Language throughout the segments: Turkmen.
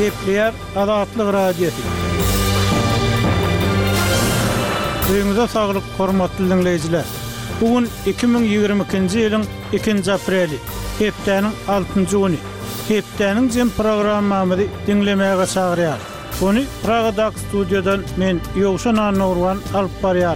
Gepleýär Azatlyk radiosu. Öňüňizde saglyk, hormatly dinleýijiler. Bugün 2022-nji ýylyň 2-nji apreli, hepdeniň 6-njy güni. Hepdeniň jem programmamyzy dinlemäge çagyrýar. Bunu Pragadak studiodan men Ýowşan Anurwan alyp barýar.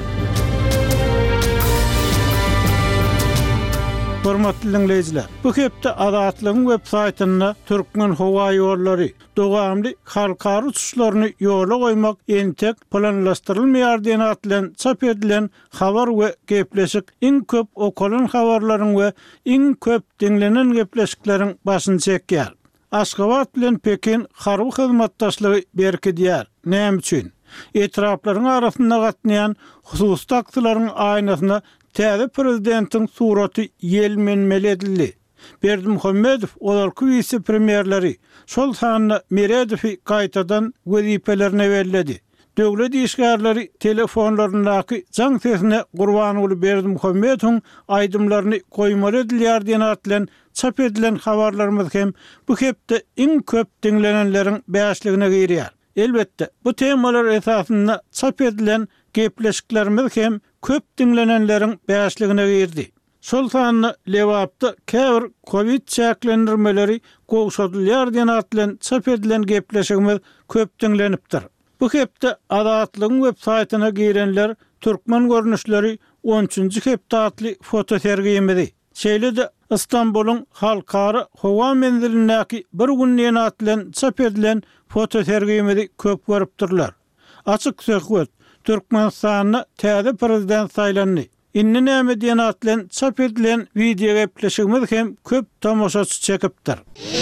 Hormatly dinleýijiler, bu hepde Azatlygyň web saýtyna türkmen howa ýollary, dowamly halkary uçuşlaryny ýola goýmak entek planlaşdyrylmaýar diýen atlan çap edilen habar we gepleşik iň köp okulan habarlaryň we iň köp dinlenen gepleşikleriň başyny çekýär. Aşgabat bilen Pekin harby hyzmatdaşlygy berkidýär. Näme üçin? Etraplaryň arasynda gatnaýan hususy aksylaryň aýnasyna täze prezidentin suraty ýelmenmeli edildi. Berdimuhammedow olarky vice premierleri şol sanyny Meredowy gaýtadan wezipelerini berledi. Döwlet işgärleri telefonlaryndaky jaň sesine gurban bolup Berdimuhammedowyň aýdymlaryny goýmaly edilýär diýen atlan çap edilen habarlarymyz hem bu hepde iň köp dinlenenleriň bäşligine girýär. Elbetde bu temalar esasynda çap edilen gepleşiklerimiz hem köp dinlenenleriň bäşligine girdi. Şol sanyny lewapda käbir Covid çäklendirmeleri goşadylýar diýen atlan çap edilen gepleşigimiz köp dinlenipdir. Bu hepde Azatlygyň web saýtyna girenler türkmen görnüşleri 13-nji hepde atly foto sergiyemedi. Şeýle-de İstanbulyň halkary howa menzilindäki bir günniň atlan çap edilen foto sergiyemedi köp görüpdirler. Açyk söhbet, Türkmenistanyň täze prezident saýlandy. Inni näme diýen atlan çap edilen video gepleşigimiz hem köp tamaşaçy çekipdir.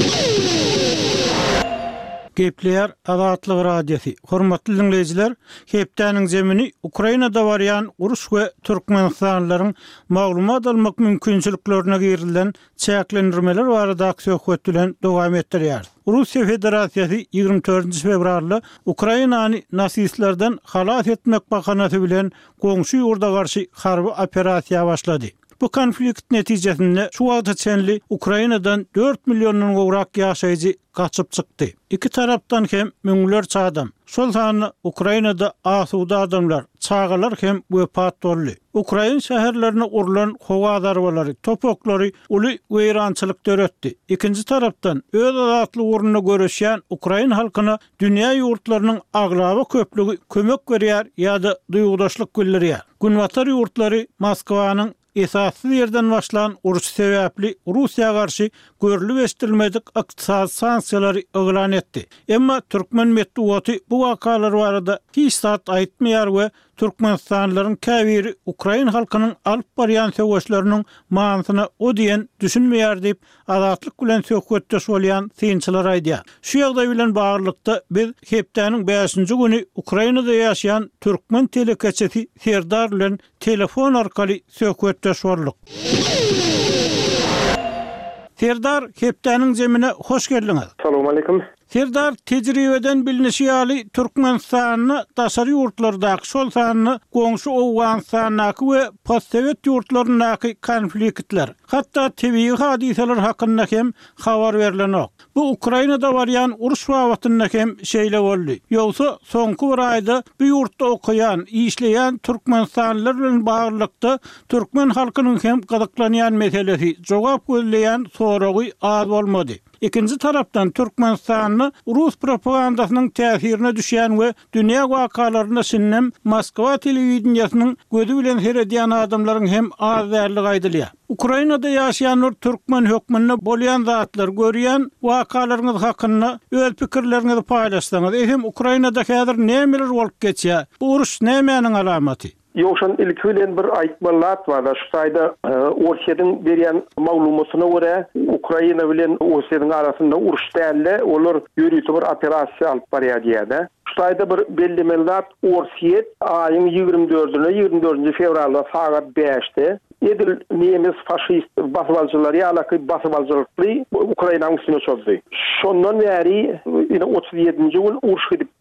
Gepleýär Azatlyk radiosu. Hormatly dinleýijiler, hepdeniň jemini Ukrainada barýan uruş we türkmenistanlylaryň maglumat almak mümkinçiliklerine girilen çäklendirmeler barada söhbet bilen dowam etdirýär. Russiýa Federasiýasy 24 fevralda Ukrainany nasistlerden halas etmek bahanasy bilen goňşy ýurda garşy harby operasiýa başlady. Bu konflikt netijesinde şu wagta çenli Ukrainadan 4 milyondan gowrak ýaşaýjy gaçyp çykdy. İki tarapdan hem müňlerçe adam. Şol sany Ukrainada asuda adamlar, çağalar hem wepat boldy. Ukraina şäherlerine urulan howa darbalary, topoklary uly weýrançylyk döretdi. İkinji tarapdan öz azatlyk urunyna göreşýän Ukraina halkyna dünýä ýurtlarynyň aglaby köplügi kömek berýär ýa-da duýgudaşlyk bildirýär. Günwatar ýurtlary Moskwanyň esassız yerden başlayan uruş sebäpli Russiýa garşy görülip eşdilmedik ykdysady sanksiýalary elan etdi. Emma türkmen medeniýeti bu wakalar barada hiç zat aýtmaýar we Türkmenistanlylaryň käbiri Ukraina halkynyň alyp barýan söwüşleriniň manysyna o diýen düşünmeýär diýip Azatlyk bilen söhbetdeş bolýan synçylar aýdýar. Şu ýagdaý bilen baglykda biz hepdeniň 5-nji güni Ukrainada ýaşaýan türkmen telekeçesi Serdar bilen telefon arkaly söhbetdeş boldyk. Serdar, hepdeniň jemine hoş geldiňiz. Assalamu alaikum. Serdar, tejribeden bilinişi ýaly Türkmenistanyny daşary ýurtlardaky şol sanyny goňşy Owganistanyňky we postsovet ýurtlarynyňky konfliktler, hatda tebii hadiseler hakynda hem habar berilenok. Bu Ukrainada barýan uruş wagtynda hem şeýle boldy. Ýogsa soňky bir aýda bu ýurtda okuyan, işleýän türkmenistanlylar bilen baglykda türkmen halkynyň hem gadaklanýan meselesi jogap gözleýän soragy az bolmady. İkinci tarapdan Türkmenistanyny Rus propagandasynyň täsirine düşýän we dünýä wakalarynda sinnem Moskwa telewizionysynyň gözü bilen seredýän adamlaryň hem az därligi aýdylýar. Ukrainada ýaşaýan türkmen hökmünde bolýan zatlar görýän wakalaryňyz hakynda öz pikirleriňizi paýlaşsaňyz, hem Ukrainada häzir nämeler bolup geçýär? Bu uruş nämenin alamaty? Ýokşan ilkilen bir aýtmalar bar. Şu saýda Orşeýiň berýän maglumatyna görä Ukraina bilen Orşeýiň arasynda uruş dälle, olar ýürütip bir operasiýa alyp barýar diýär. Şu saýda bir bellemeler Orşeýi aýyň 24-nji fevralda saat 5-de edil Nemes faşist basbalçylary ýa-da basbalçylykly Ukrainanyň üstüne çökdi. Şondan bäri 37-nji gün uruş edip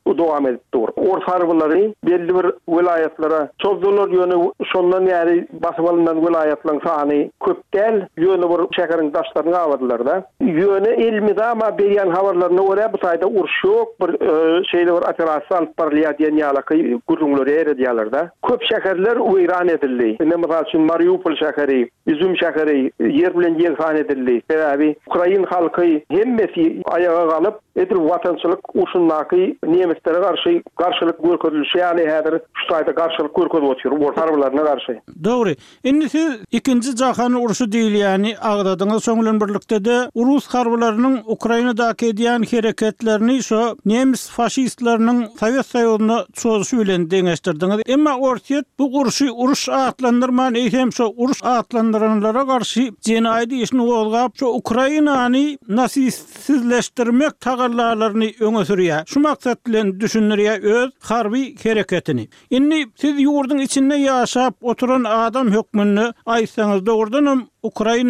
dowam edip dur. Orta harblary belli bir vilayetlara çözdolar ýöne şondan ýeri basyp alynan vilayetlaryň sany köp del, ýöne bir şäheriň daşlaryny awadylar da. Ýöne ilmide ama berýän habarlaryna görä bu taýda uruş ýok, bir şeýle bir operasiýa alyp barylýar diýen ýaly gurulmalar eredýärler da. Köp şäherler weýran edildi. Näme üçin Mariupol şäheri, Izum şäheri ýer bilen ýeňhan edildi. Sebäbi Ukraina halky hemmesi ayağa galyp edir watançylyk uşundaky nemetlere garşylyk görkezilýär. Ýani häzir şu taýda garşylyk görkezip oturyp orta harbylaryna garşy. Dogry. Indi siz ikinji jahan uruşy diýilýäni agdadyňyz soňlan birlikde de Rus harbylarynyň Ukrainadaky edýän hereketlerini şo nemis faşistleriniň Sowet Soýuzyna çözüşi bilen deňeşdirdiňiz. Emma ortiýet bu uruş atlandyrman hem şo uruş atlandyranlara garşy jenaýdy işini bolgap şo Ukrainany nasisizleşdirmek tagallarlaryny öňe sürýär. Şu maksat bilen düşünürýär öz harby hereketini. Indi siz ýurdun içinde ýaşap oturan adam hökmüni aýtsaňyz dogrudan Ukraina